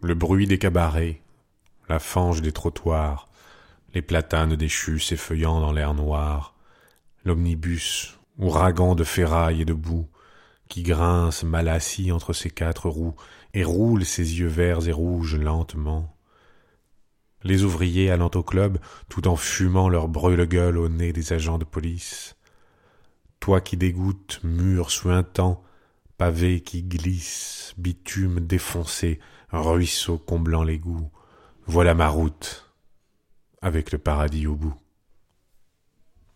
le bruit des cabarets, la fange des trottoirs, les platanes déchus s'effeuillant dans l'air noir, l'omnibus, ouragan de ferraille et de boue, qui grince mal assis entre ses quatre roues et roule ses yeux verts et rouges lentement. Les ouvriers allant au club tout en fumant leur brûle-gueule au nez des agents de police. Toi qui dégoûtes, mur suintant, pavé qui glisse, bitume défoncé, ruisseau comblant l'égout, voilà ma route, avec le paradis au bout.